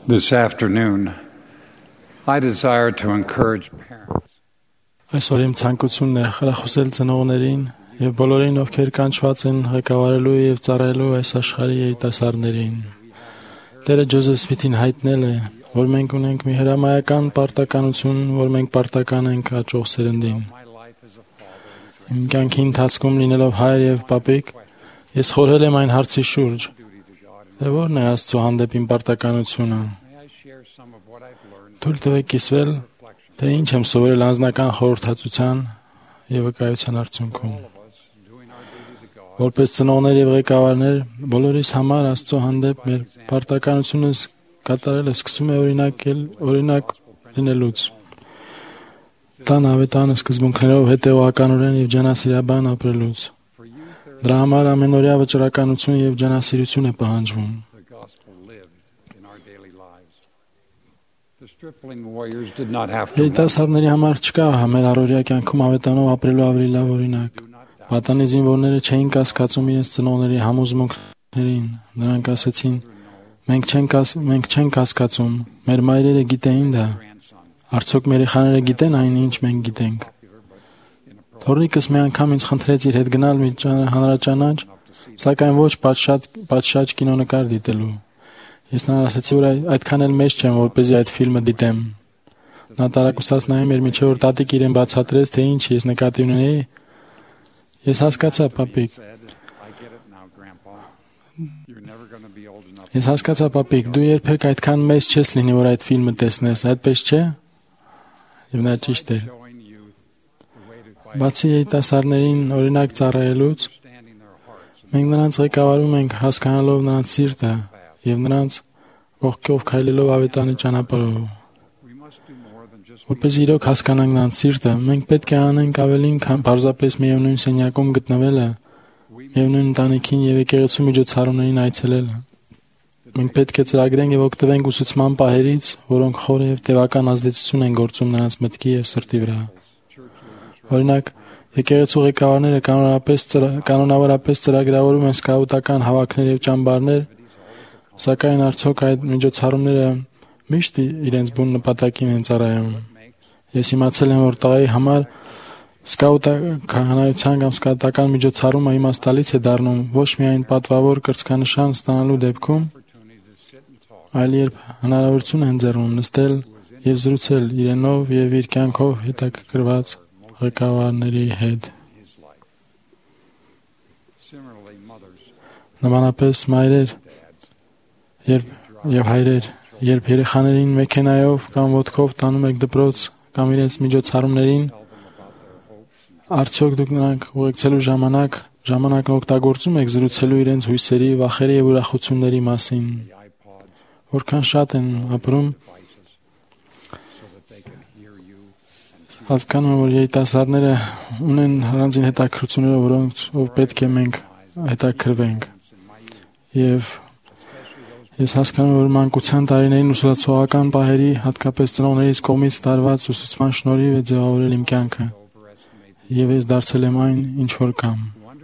This afternoon, I desire to encourage parents. Այսօր իմ ցանկությունն է խրախուսել ծնողներին եւ բոլորին, ովքեր կանչված են ղեկավարելու եւ ծառայելու այս աշխարհի երիտասարդներին։ Տերը Ջոզեֆ Սմիթին հայտնել է, որ մենք ունենք մի հրամայական պարտականություն, որ մենք պարտական ենք աճող սերնդին։ Իմ կյանքի ընթացքում լինելով հայր եւ պապիկ, ես խորհել եմ այն հարցի շուրջ. Թե ո՞րն է Աստծո հանդեպ իմ պարտականությունը։ Թույլ տվեք կիսվել, թե ինչ եմ սովորել անձնական խորհրդածության եւ վկայության արդյունքում։ Որպես ծնողներ եւ ղեկավարներ, բոլորիս համար Աստծո հանդեպ մեր պարտականությունը կատարելը սկսում է օրինակ լինելուց։ Տան ավետարանը սկզբունքներով հետեւականորեն եւ ջանասիրաբան ապրելուց։ Դրա համար ամենօրյա վճռականություն եւ ջանասիրություն է պահանջվում։ Երիտասարդների համար չկա մեր առօրյա կյանքում ավետանով ապրելու ավելի լավ օրինակ։ Պատանի զինվորները չէին կասկածում իրենց ծնողների համոզմունքներին։ Նրանք ասեցին. մենք չենք կասկածում, մեր մայրերը գիտեին դա։ Արդյոք մեր երեխաները գիտեն այն, ինչ մենք գիտենք։ Թոռնիկս մի անգամ ինձ խնդրեց իր հետ գնալ մի հանրաճանաչ, սակայն ոչ պատշաճ կինոնկար դիտելու։ Ես նրան ասացի, որ այդքան էլ մեծ չեմ, որպեսզի այդ ֆիլմը դիտեմ։ Նա տարակուսած նայում էր, մինչև որ տատիկ իրեն բացատրեց, թե ինչ ես նկատի ունեի։ Ես հասկացա, պապիկ, դու երբեք այդքան մեծ չես լինի, որ այդ ֆիլմը տեսնես, այդպես չէ։ Եվ նա ճիշտ էր։ Բացի երիտասարդներին օրինակ ծառայելուց, մենք նրանց ղեկավարում ենք հասկանալով նրանց սիրտը եւ նրանց ողքով քայլելով ավետանի ճանապարհով։ Որպես իրոք հասկանանք նրանց սիրտը, մենք պետք է անենք ավելին, քան պարզապես միևնույն սենյակում գտնվելը, միևնույն ընտանիքին եւ եկեղեցու միջոցառումներին այցելելը։ Մենք պետք է ծրագրենք եւ օգտվենք ուսուցման պահերից, որոնք խորը եւ տևական ազդեցություն են գործում նրանց մտքի եւ սրտի վրա։ Օրինակ, եկեղեցու ղեկավարները կանոնավորապես ծրագրավորում են սկաուտական հավաքներ եւ ճամբարներ, սակայն արդյոք այդ միջոցառումները միշտ իրենց բուն նպատակին են ծառայում։ Ես իմացել եմ, որ տղայի համար սկաուտականության կամ սկաուտական միջոցառումը իմաստալից է դառնում ոչ միայն պատվավոր կրծքանշան ստանալու դեպքում, այլ երբ հնարավորություն է ընձեռում նստել եւ զրուցել իրենով եւ իր կյանքով հետաքրքրված ղեկավարների հետ։ Նմանապես մայրեր եւ հայրեր, երբ երեխաներին մեքենայով կամ ոտքով տանում եք դպրոց կամ իրենց միջոցառումներին, արդյոք դուք նրանք ուղեկցելու ժամանակն օգտագործում եք զրուցելու իրենց հույսերի, վախերի եւ ուրախությունների մասին։ Որքան շատ են ապրում, հասկանում, որ երիտասարդները ունեն առանձին հետաքրքրությունները, որոնցով պետք է մենք հետաքրվենք։ Եվ ես հասկանում, որ մանկության տարիներին ուսուցողական պահերի, հատկապես ծնողներից կողմից տարված ուսուցման շնորհիվ է ձևավորել իմ կյանքը։ Եվ ես դարձել եմ այն, ինչ որ կամ։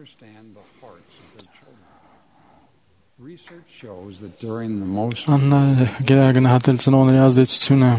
Աննա գերագնահատել ծնողների ազդեցությունը,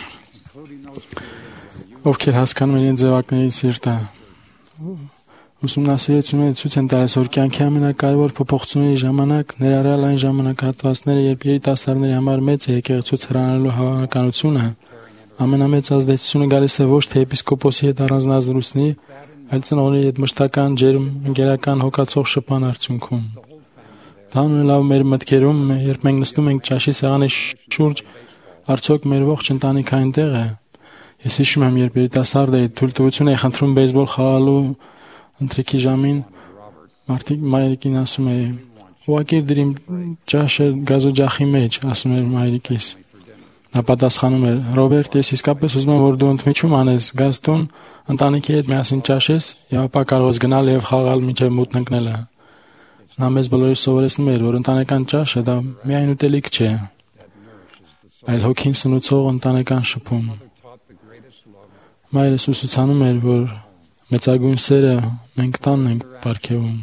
ովքեր հասկանում են իրենց ձևակների սիրտը։ Ուսումնասիրությունները ցույց են տալիս, որ կյանքի ամենակարևոր փոփոխությունների ժամանակ, ներառյալ այն ժամանակահատվածները, երբ երիտասարդների համար մեծ է եկեղեցուց հեռանալու հավանականությունը, ամենամեծ ազդեցությունը գալիս է ոչ թե եպիսկոպոսի հետ առանձնազրույցների, այլ ծնողների հետ մշտական, ջերմ, ընկերական, հոգացող շփման արդյունքում։ Դա ունենալով մեր մտքերում, երբ մենք նստում ենք ճաշի սեղանի շուրջ, արդյոք մեր ողջ ընտանիքը այնտեղ է։ Ես հիշում եմ, երբ երիտասարդ էի, թույլտվություն էի խնդրում բեյսբոլ խաղալու ընթրիքի ժամին, մայրիկին ասում էի. «Ուղղակի դիր իմ ճաշը գազօջախի մեջ», ասում էր մայրիկիս։ Նա պատասխանում էր. «Ռոբերտ, ես իսկապես ուզում եմ, որ դու ընդմիջում անես, գաս տուն, ընտանիքի հետ միասին ճաշես, եւ ապա կարող ես գնալ եւ խաղալ մինչեւ մութն ընկնելը»։ Նա մեզ բոլորիս սովորեցնում էր, որ ընտանեկան ճաշը դա միայն ուտելիք չէ, այլ հոգին սնուցող ընտանեկան շփում։ Մայրս ուսուցանում էր, որ մեծագույն սերը մենք տանն ենք պարգևում։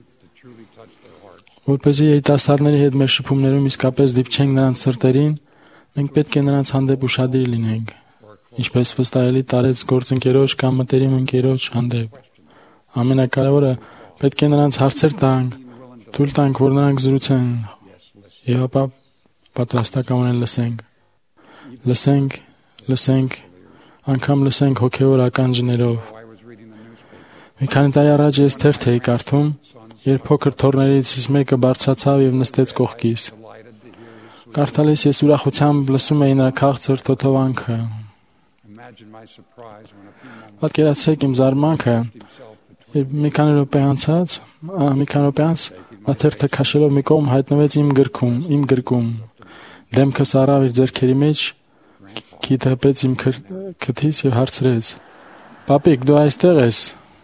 Որպեսզի երիտասարդների հետ մեր շփումներում իսկապես դիպչենք նրանց սրտերին, Մենք պետք է նրանց հանդեպ ուշադիր լինենք, ինչպես վստահելի տարեց գործընկերոջ կամ մտերիմ ընկերոջ հանդեպ։ Ամենակարևորը պետք է նրանց հարցեր տանք, թույլ տանք, որ նրանք զրուցեն, եւ ապա պատրաստակամորեն լսենք, անգամ լսենք հոգեոր ականջներով։ Մի քանի տարի առաջ ես թերթ էի կարդում, երբ փոքր թոռներից մեկը բարձրացավ եւ նստեց կողքիս։ Կարդալիս ես ուրախությամբ լսում էի նրա քաղցր թոթովանքը։ Պատկերացրեք իմ զարմանքը, երբ մի քանի րոպե անց նա թերթը քաշելով մի կողմ հայտնվեց իմ գրկում։ Դեմքս առավ իր ձեռքերի մեջ, քիթը հպեց իմ քթից եւ հարցրեց. «Պապիկ, դու այստեղ ես»։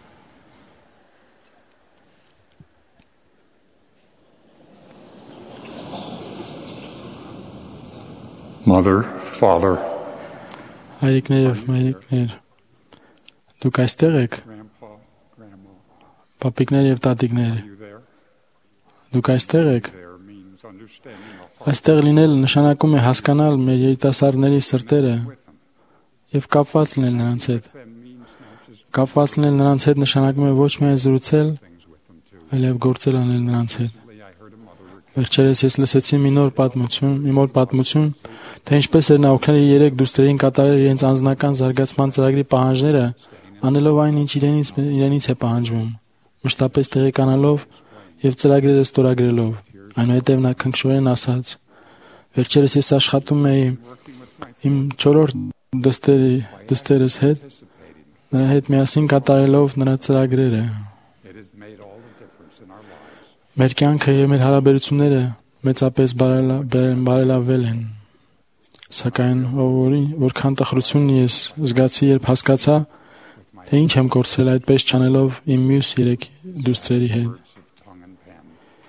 Mother, Father, Հայրիկներ եւ մայրիկներ, դուք այստեղ եք։ Grandpa, Grandma, Պապիկներ եւ տատիկներ, are you there? դուք այստեղ եք։ There means understanding the heart Այստեղ լինել նշանակում է հասկանալ մեր երիտասարդների սրտերը with them. եւ կապված լինել նրանց հետ։ Them means not just Կապված լինել նրանց հետ նշանակում է ոչ միայն զրուցել, things with them too. այլև գործել անել նրանց հետ։ Recently, I heard a mother recount Վերջերս ես լսեցի մի նոր պատմություն, թե ինչպես էր նա օգնել իր 3 դուստրերին կատարել իրենց անձնական զարգացման ծրագրի պահանջները, անելով այն, ինչ իրենից է պահանջվում, մշտապես տեղեկանալով եւ ծրագրերը ստորագրելով։ Այնուհետև նա քնքշորեն ասաց. «Վերջերս ես աշխատում էի իմ 4-րդ դստերս հետ, նրա հետ միասին կատարելով նրա ծրագրերը։ it has made all the difference in our lives. Մեր կյանքը եւ մեր հարաբերությունները մեծապես բարելավվել են։ Սակայն որքան տխրություն ես զգացի, երբ հասկացա, թե ինչ եմ կորցրել այդպես չանելով իմ մյուս 3 դուստրերի հետ։ Words of tongue and pen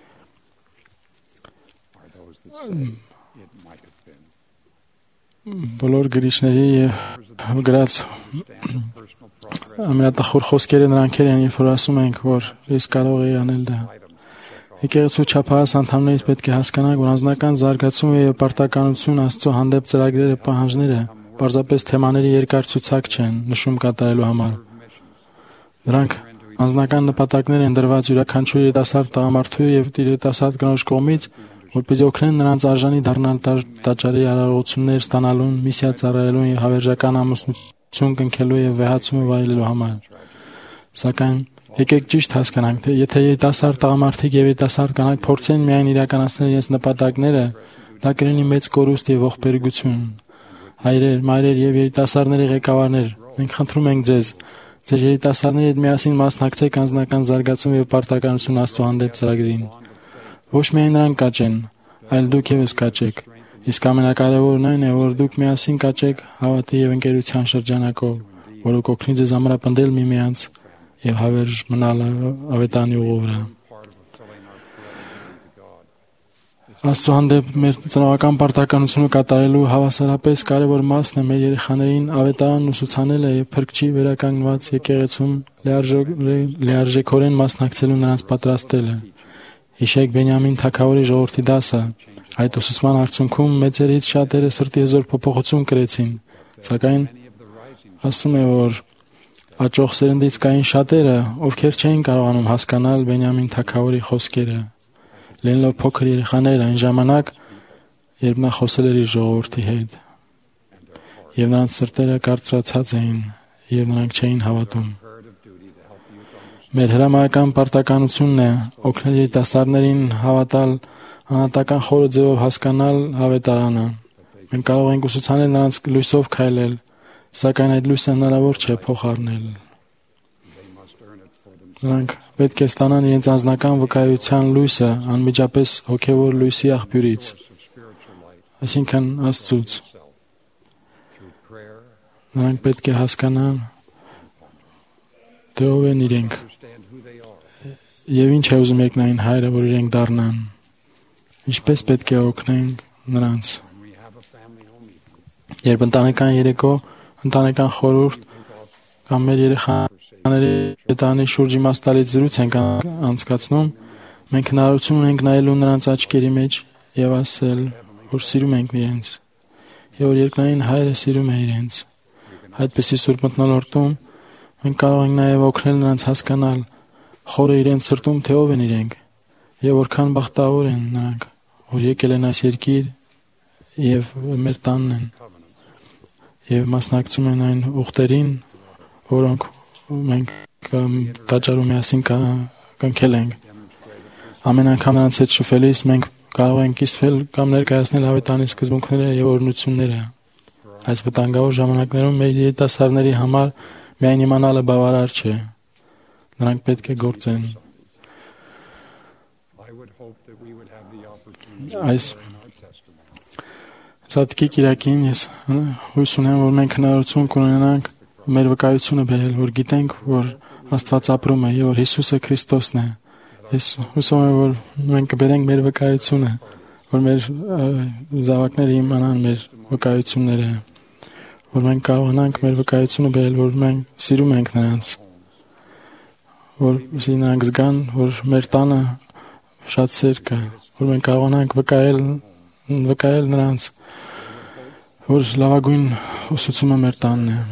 are those that say it might have been. Բոլոր գրիչների եւ գրած Stand personal progress ամենատխուր խոսքերը նրանք են, երբ որ ասում ենք, որ ես կարող եի անել դա։ items to check off. Եկեղեցու չափահաս անդամներից պետք է հասկանանք, որ անձնական զարգացումը եւ պարտականություն Աստծո հանդեպ ծրագրերը պահանջները պարզապես թեմաների երկար ցուցակ չեն նշում կատարելու համար։ Դրանք անձնական նպատակներ են դրված յուրաքանչյուր երիտասարդ տղամարդու եւ երիտասարդ կնոջ կողմից, որպեսզի օգնեն նրանց արժանի դառնալ տաճարի արարողություններ ստանալուն, միսիա ծառայելուն եւ հավերժական ամուսնություն կնքելու եւ վեհացումը վայելելու համար։ Սակայն եկեք ճիշտ հասկանանք, թե եթե երիտասարդ տղամարդիկ եւ երիտասարդ կանայք փորձեն միայն իրականացնել իրենց նպատակները, դա կլինի մեծ կորուստ եւ ողբերգություն։ Հայրեր, մայրեր եւ երիտասարդների ղեկավարներ, մենք խնդրում ենք ձեզ, ձեր երիտասարդների հետ միասին մասնակցեք անձնական զարգացում եւ պարտականություն Աստծո հանդեպ ծրագրին։ Ոչ միայն նրանք կաճեն, այլ դուք եւս կաճեք։ Իսկ ամենակարևորն այն է, որ դուք միասին կաճեք հավատի եւ ընկերության շրջանակով, որը կօգնի ձեզ ամրապնդել միմյանց եւ հավերժ մնալ ավետանի ուղղորը։ Աստծո հանդեպ մեր ծնողական պարտականությունը կատարելու հավասարապես կարևոր մասն է մեր երեխաներին ավետարանն ուսուցանելը եւ փրկչի վերականգնված եկեղեցում լիարժեքորեն մասնակցելու նրանց պատրաստելը։ Հիշեք Բենյամին թագավորի ժողովրդի դասը։ Այդ ուսուցման արդյունքում մեծերից շատերը սրտի հզոր փոփոխություն կրեցին, սակայն ասում է, որ աճող սերնդից կային շատերը, ովքեր չէին կարողանում հասկանալ Բենյամին թագավորի խոսքերը։ Լինելով փոքր երեխաներ այն ժամանակ, երբ նա խոսել էր իր ժողովրդի հետ, եւ նրանց սրտերը կարծրացած էին, եւ նրանք չէին հավատում։ Մեր հրամայական պարտականությունն է օգնել երիտասարդներին հավատալ, անհատական խորը ձևով հասկանալ ավետարանը։ Մենք կարող ենք ուսուցանել նրանց լույսով քայլել, սակայն այդ լույսը հնարավոր չէ փոխարնել։ Նրանք պետք է ստանան իրենց անձնական վկայության լույսը անմիջապես հոգևոր լույսի աղբյուրից, այսինքն Աստծուց։ Նրանք պետք է հասկանան, թե ով են իրենք եւ ինչ է ուզում երկնային Հայրը, որ իրենք դառնան։ Ինչպես պետք է օգնենք նրանց։ Երբ ընտանեկան երեկո, ընտանեկան խորհուրդ կամ մեր երեխաների տանի շուրջ իմաստալից զրույց ենք անցկացնում, մենք հնարավորություն ունենք նայելու նրանց աչքերի մեջ եւ ասել, որ սիրում ենք իրենց։ եւ որ երկնային Հայրը սիրում է իրենց։ Այդպիսի սուրբ մթնոլորտում մենք կարող ենք նաեւ օգնել նրանց հասկանալ խորը իրենց սրտում թե ով են իրենք եւ որքան բախտավոր են նրանք, որ եկել են այս երկիր եւ մեր տանն են եւ մասնակցում են այն ուխտերին, որոնք մենք տաճարում միասին կնքել ենք։ Ամեն անգամ նրանց հետ շփվելիս մենք կարող ենք կիսվել կամ ներկայացնել հավետանի սկզբունքները եւ օրհնությունները։ Այս վտանգավոր ժամանակներում մեր երիտասարդների համար միայն իմանալը բավարար չէ։ Նրանք պետք է գործեն։ Այս Սատկի Կիրակին ես հույս ունեմ, որ մենք հնարավորություն կունենանք մեր վկայությունը բերել, որ գիտենք, որ Աստված ապրում է եւ որ Հիսուսը Քրիստոսն է։ Ես հուսում եմ, որ մենք կբերենք մեր վկայությունը, որ մեր զավակները իմանան մեր վկայությունները, որ մենք կարողանանք մեր վկայությունը բերել, որ մենք սիրում ենք նրանց, որ նրանք զգան, որ մեր տանը շատ սեր կա, որ մենք կարողանանք վկայել նրանց, որ լավագույն ուսուցումը մեր տանն է։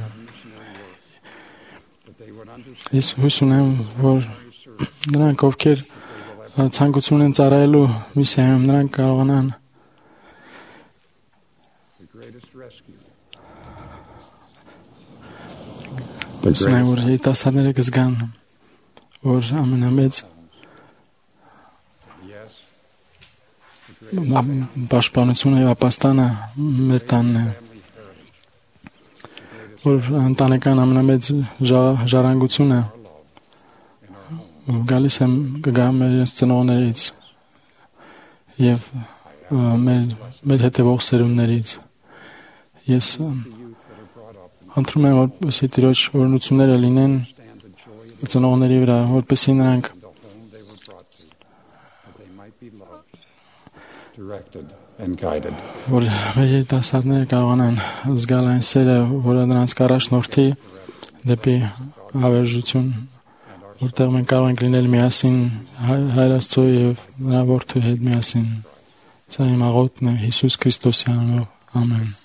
Ես հույս ունեմ, որ նրանք, ովքեր ցանկություն են ծառայելու միսիայում, նրանք կարողանան Սնայ որ երիտասարդները կզգան, որ ամենամեծ պաշտպանությունը եւ ապաստանը մեր տանն է, որ ընտանեկան ամենամեծ ժառանգությունը գալիս եմ կգա մեր ծնողներից եւ մեր հետևող սերունդներից։ Ես խնդրում եմ, որպեսզի Տիրոջ օրհնությունները լինեն ծնողների վրա, որպեսզի նրանք որ մեր երիտասարդները կարողանան զգալ այն սերը, որը նրանց կառաջնորդի դեպի հավերժություն, որտեղ մենք կարող ենք լինել միասին Հայր Աստծո եւ նրա որդու հետ միասին։ Սա իմ աղոթքն է Հիսուս Քրիստոսի անունով։ Ամեն։